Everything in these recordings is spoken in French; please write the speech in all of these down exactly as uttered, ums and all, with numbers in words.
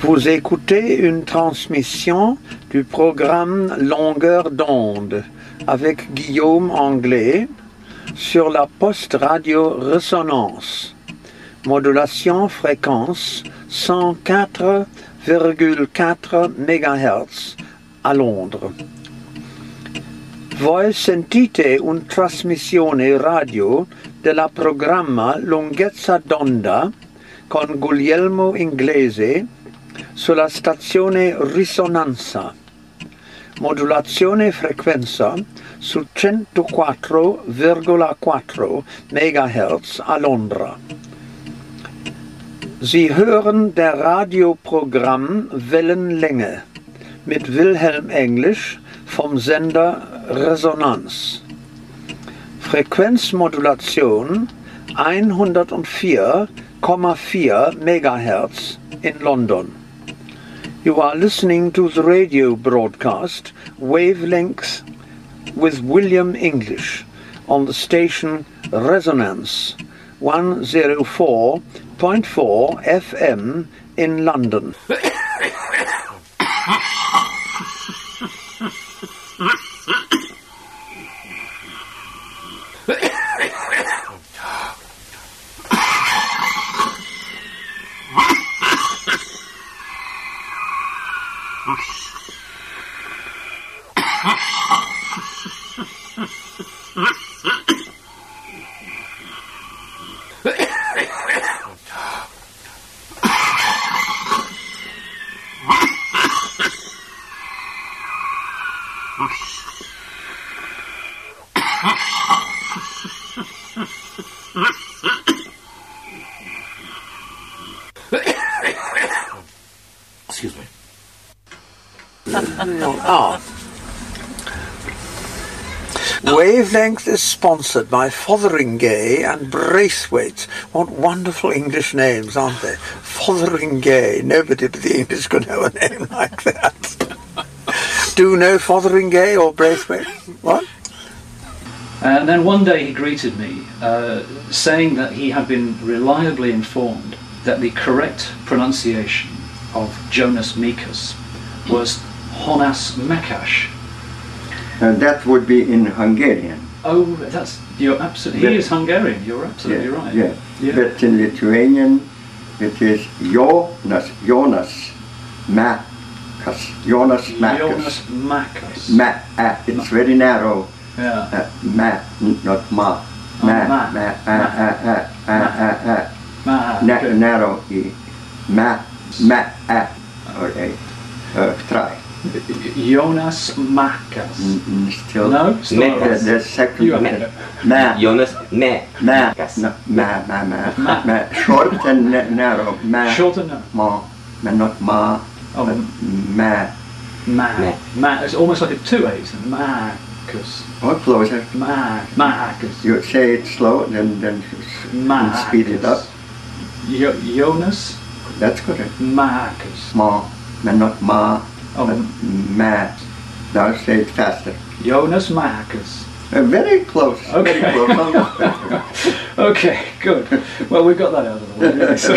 Vous écoutez une transmission du programme Longueur d'onde avec Guillaume Anglais sur la Poste Radio Résonance. Modulation fréquence cent quatre virgule quatre mégahertz a Londra. Voi sentite una trasmissione radio della programma Lunghezza d'onda con Guglielmo Inglese sulla stazione Risonanza. Modulazione frequenza su centoquattro virgola quattro megahertz a Londra. Sie hören der Radioprogramm Wellenlänge mit Wilhelm Englisch vom Sender Resonanz. Frequenzmodulation hundertvier Komma vier megahertz in London. You are listening to the radio broadcast Wavelength with William English on the station Resonance one oh four point four F M in London. Excuse me. Ah. Wavelength is sponsored by Fotheringay and Braithwaite. What wonderful English names, aren't they? Fotheringay. Nobody but the English could have a name like that. Do you know Fotheringay or Braithwaite? What? And then one day he greeted me, uh, saying that he had been reliably informed that the correct pronunciation of Jonas Mekas was Jonas Mekas. Uh, that would be in Hungarian. Oh, that's you're absolutely. He is Hungarian. You're absolutely yeah, right. Yeah. yeah. But in Lithuanian, it is Jonas Jonas Makas. Jonas Makas. Jonas Makas. Ma. Uh, it's Ma. Very narrow. Yeah. Uh, ma, not ma. Oh, ma. ma. Ma. Uh, uh, uh, uh, uh, uh. Ma. Na, Good. narrow. E. Ma. Ma. Uh, or a. Uh, try. Jonas Makas. Mm, still. No. Still The, the second. You have ma. it. Ma. Jonas me. Ma. Makas. No, ma. Ma. Ma. Ma. Ma. Short and na- narrow. Ma. Short and narrow. Ma. Ma. Not ma. Oh. But ma. Ma. Ma. Ma. It's almost like a two A's. Makas. Or closer. Ma. Makas. You say it slow, then then Makas. speed it up. Jo- Jonas That's correct. Makas. Ma. Ma. Not ma. Oh. But ma. Now say it faster. Jonas Makas. Uh, very close. Okay. Very close. Almost better. Okay, good. Well, we got that out of the way. Really, so.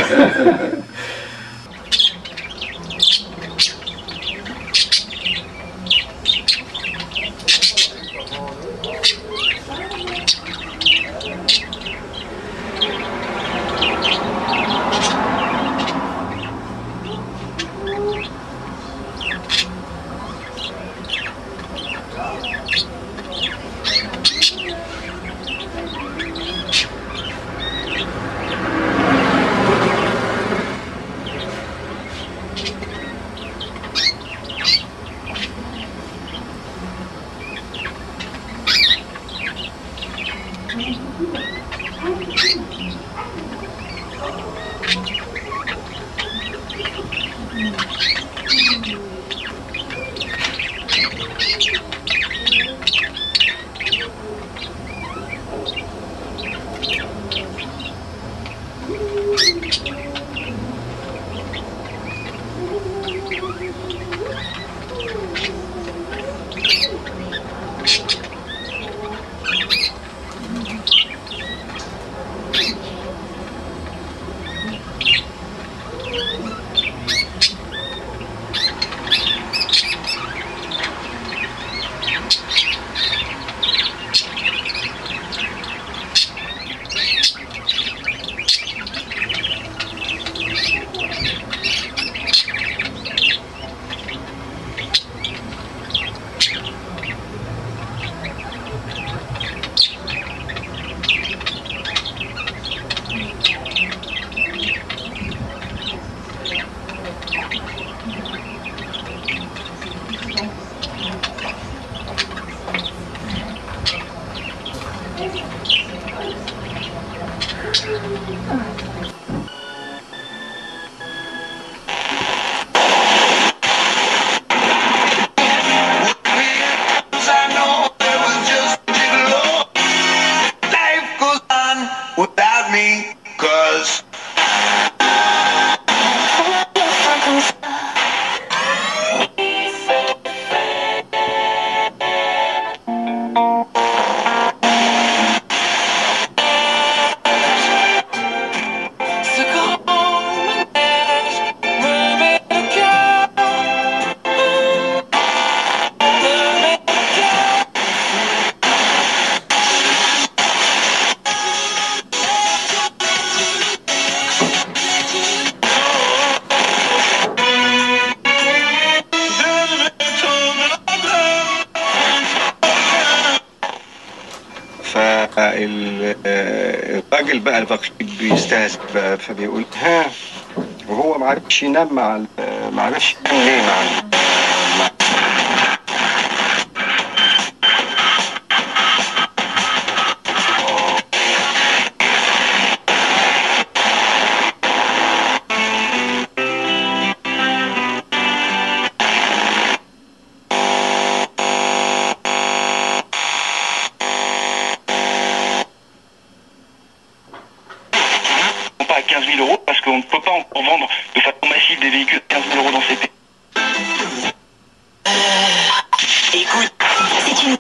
الراجل بقى الفقير بيستهزئ بقى فبيقول ها وهو ما عرفش ينام مع ما عرفش ينام ليه مع مع à quinze mille euros parce qu'on ne peut pas encore vendre de façon massive des véhicules à quinze mille euros dans ces pays. Euh, écoute, c'est une...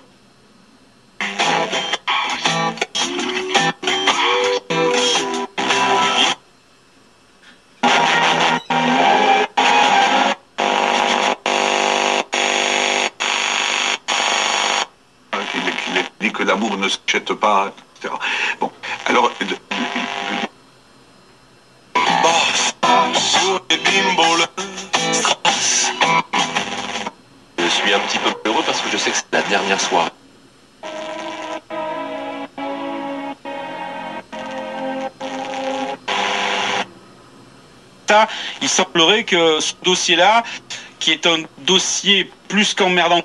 Qu'il dit que l'amour ne s'achète pas, et cetera. Bon, alors... Je suis un petit peu heureux parce que je sais que c'est la dernière soirée. Ça, il semblerait que ce dossier-là, qui est un dossier plus qu'emmerdant,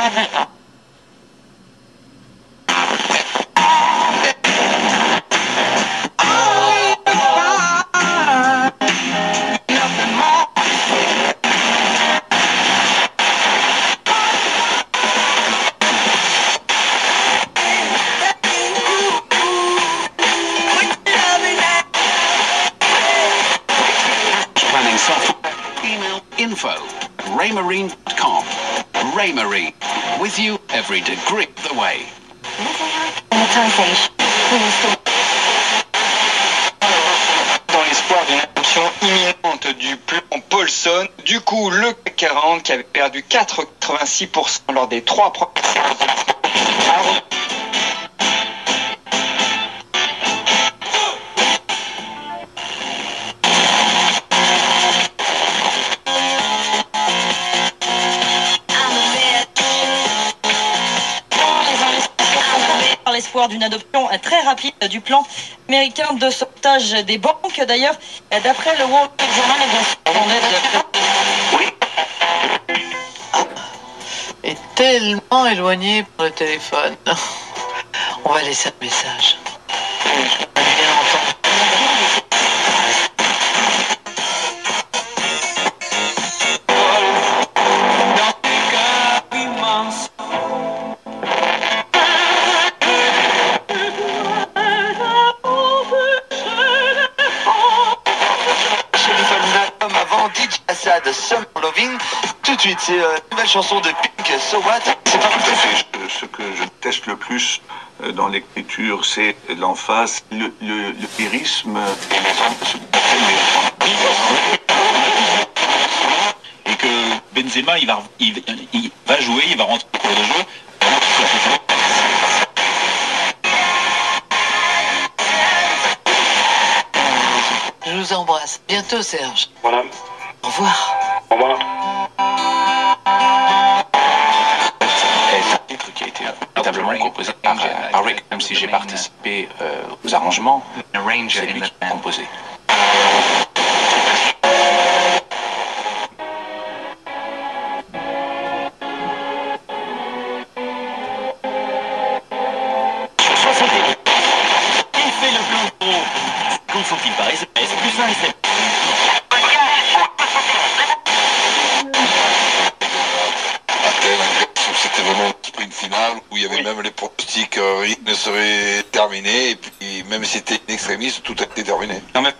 info at raymarine dot com. Raymarine, with you every degree of the way. dans l'espoir d'une adoption imminente du plan Paulson, du coup le C A C quarante qui avait perdu quatre virgule quatre-vingt-six pour cent lors des trois premières l'espoir d'une adoption très rapide du plan américain de sauvetage des banques. D'ailleurs, d'après le Wall Street Journal, oui. Est tellement éloigné pour le téléphone. On va laisser un message. On va bien entendre. De Summer Loving, tout de suite, c'est euh, une nouvelle chanson de Pink, So What. C'est pas tout à fait. Ce que je déteste le plus dans l'écriture, c'est l'emphase, le, le, le lyrisme. Et que Benzema, il va, il, il va jouer, il va rentrer pour le jeu. Je vous embrasse. Bientôt, Serge. Voilà. Au revoir. Au revoir. C'est un titre qui a été notablement composé par, par Rick, même si j'ai participé euh, aux arrangements, c'est lui qui a composé. Il fait le plan de gros. Compte son fil par S M S, plus un S M S. C'était vraiment un sprint final où il y avait même les pronostics, euh, rien ne serait terminé, et puis même si c'était une extrémiste, tout a été terminé. Non mais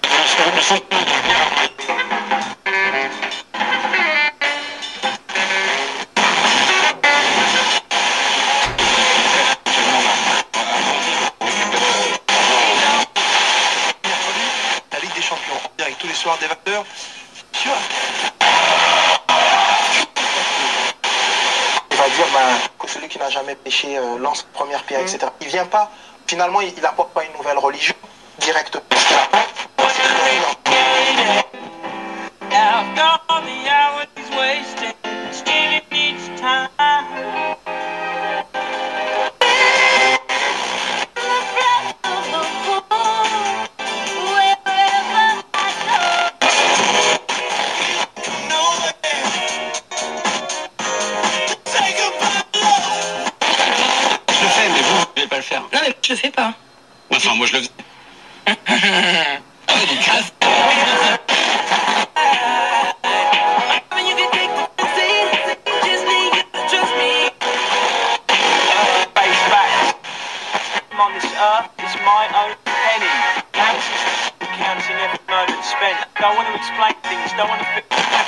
la Ligue des Champions, avec tous les soirs des vendeurs. Tu vois, il va dire ben, que celui qui n'a jamais péché euh, lance la première pierre, et cetera. Il vient pas, finalement, il n'apporte pas une nouvelle religion directe. Parce qu'il apporte, moi je le faisais. On this earth is my own penny. Counting every moment spent. Don't want to explain things, don't want to fix.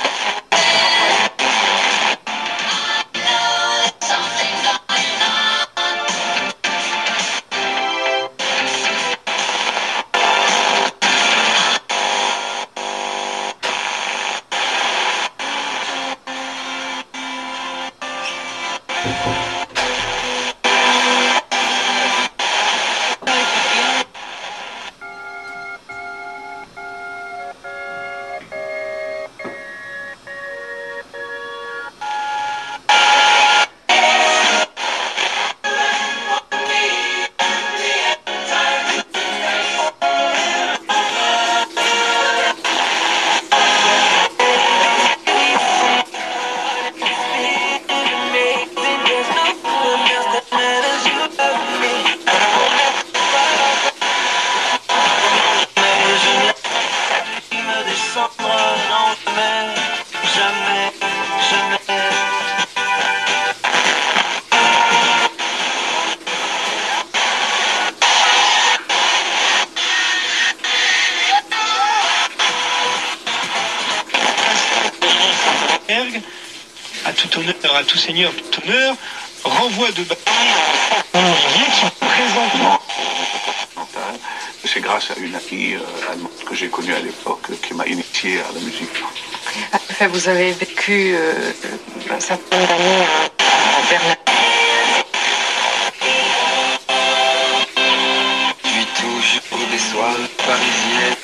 À tout honneur, à tout seigneur, tout honneur, renvoi de bataille qui présente. C'est grâce à une amie euh, allemande que j'ai connue à l'époque qui m'a initié à la musique. En fait, vous avez vécu euh, un certain nombre d'années à Berlin. Puis toujours des soirées parisiennes.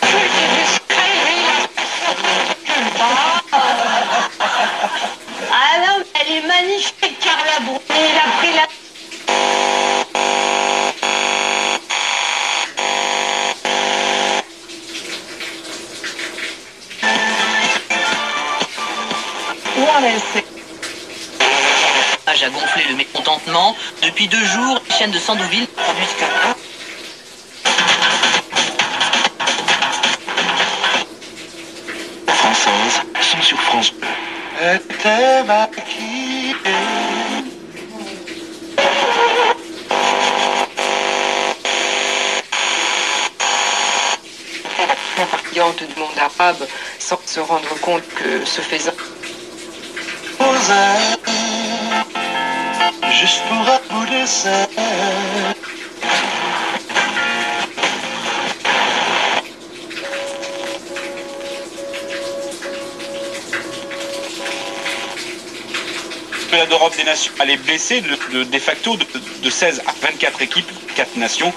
Ah non, mais elle est magnifique, Carla Bruni. Elle a pris la... A gonflé le mécontentement. Depuis deux jours, les chaînes de Sandouville produisent que... Française sont sur France Bleu. Était maquillée. Compatriotes du monde arabe sans se rendre compte que ce faisant. Juste pour un bout d'essai. La d'Europe des Nations allait baisser de, de, de facto de, de seize à vingt-quatre équipes, quatre nations.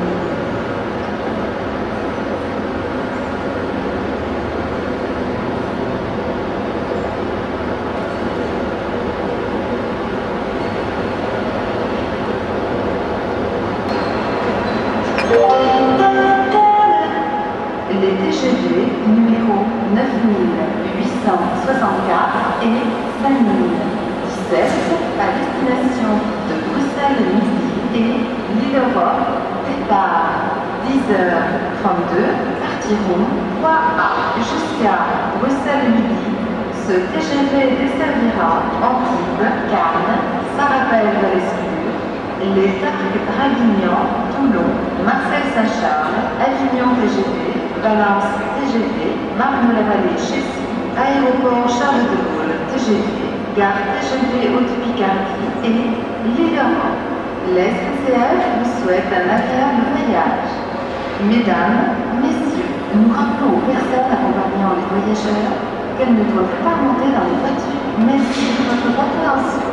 Les T G V numéro neuf mille huit cent soixante-quatre et cinq mille dix-sept à destination de Bruxelles Midi et Lille-Europe, départ dix heures trente-deux, partiront trois A jusqu'à Bruxelles Midi. Ce T G V desservira Antibes, Cannes, Sarapel-Valescure, les Arcs Draguignan, Toulon, Marseille-Saint-Charles, Avignon T G V, Valence T G V, Marne-la-Vallée Chessy, Aéroport Charles de Gaulle T G V, Gare T G V Haute-Picardie et Lille-Europe. Les S N C F vous souhaitent un agréable voyage. Mesdames, Messieurs, nous rappelons aux personnes accompagnant les voyageurs qu'elles ne doivent pas monter dans les voitures. Merci de votre compréhension.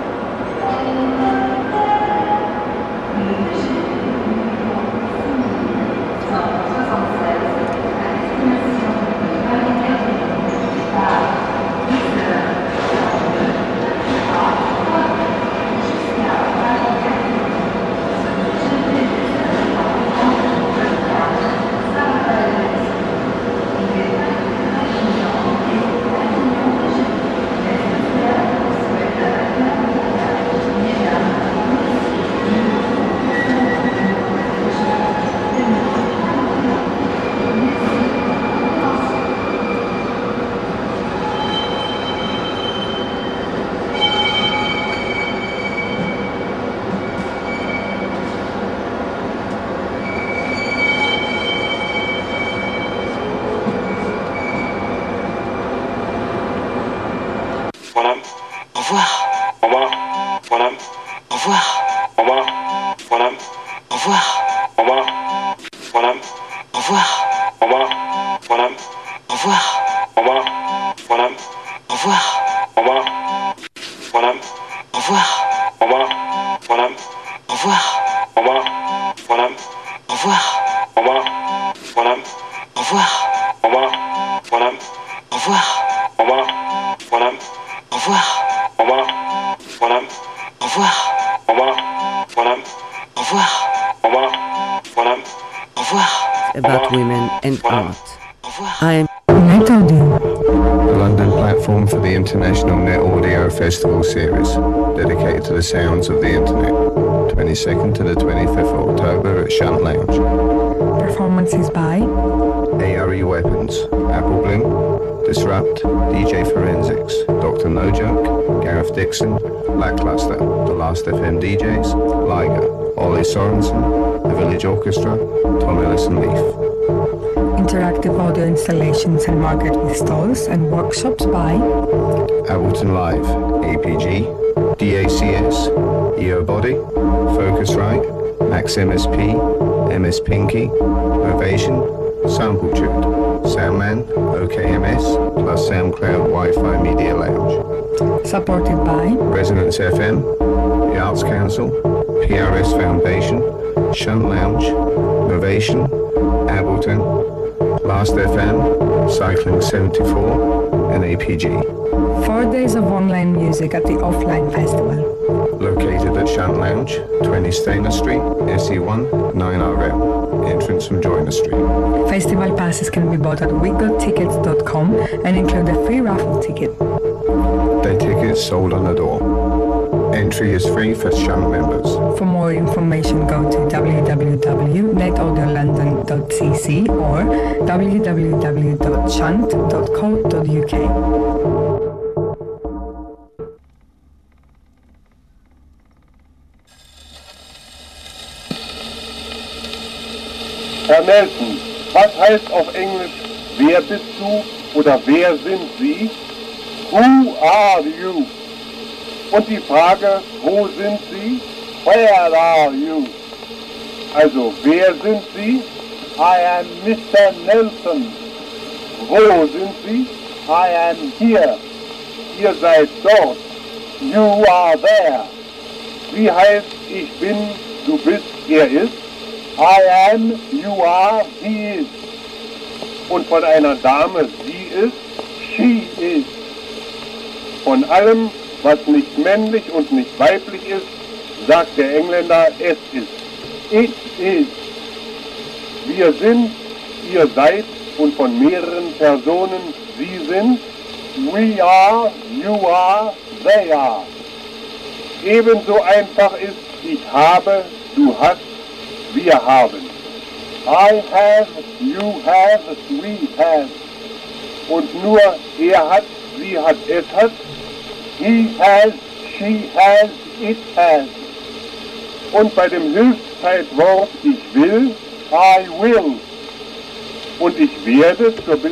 About women and art. I am Net Audio, the London platform for the International Net Audio Festival Series, dedicated to the sounds of the internet. twenty-second to the twenty-fifth of October at Shunt Lounge. Performances by A R E Weapons, Apple Bloom, Disrupt, D J Forensics, Doctor No Joke, Gareth Dixon, Lackluster, The Last F M D Js, Liger, Ollie Sorensen, The Village Orchestra, Tom Ellison Leaf. Interactive audio installations and market with stalls and workshops by Ableton Live, A P G, D A C S, E O Body, Focusrite, Max M S P, M S Pinky, Ovation, Sampletude, Soundman, O K M S, plus SoundCloud Wi-Fi Media Lounge. Supported by Resonance F M, the Arts Council, P R S Foundation, Shunt Lounge, Novation, Ableton, Last F M, Cycling seventy-four, and A P G. Four days of online music at the Offline Festival. Located at Shunt Lounge, twenty Stainer Street, S E one, nine R M. Entrance from Joiner Street. Festival passes can be bought at we got tickets dot com and include a free raffle ticket. Day tickets sold on the door. Entry is free for Shunt members. For more information, go to w w w dot net audio london dot c c or w w w dot shunt dot co dot u k. Herr Nelson, was heißt auf Englisch, wer bist du oder wer sind Sie? Who are you? Und die Frage, wo sind Sie? Where are you? Also, wer sind Sie? I am Mister Nelson. Wo sind Sie? I am here. Ihr seid dort. You are there. Wie heißt ich bin, du bist, er ist? I am, you are, he is. Und von einer Dame sie ist, she is. Von allem, was nicht männlich und nicht weiblich ist, sagt der Engländer, es ist. It is. Wir sind, ihr seid und von mehreren Personen sie sind. We are, you are, they are. Ebenso einfach ist, ich habe, du hast, wir haben. I have, you have, we have. Und nur er hat, sie hat, es hat. He has, she has, it has. Und bei dem Hilfszeitwort ich will, I will. Und ich werde zur